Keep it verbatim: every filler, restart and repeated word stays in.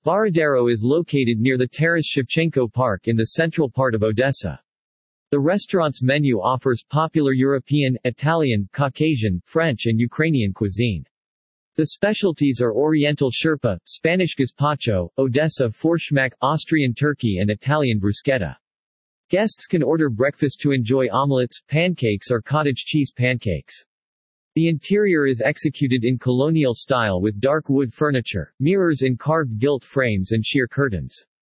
Varadero is located near the Taras Shevchenko Park in the central part of Odessa. The restaurant's menu offers popular European, Italian, Caucasian, French and Ukrainian cuisine. The specialties are Oriental Sherpa, Spanish gazpacho, Odessa Forschmack, Austrian turkey and Italian bruschetta. Guests can order breakfast to enjoy omelets, pancakes or cottage cheese pancakes. The interior is executed in colonial style with dark wood furniture, mirrors in carved gilt frames and sheer curtains.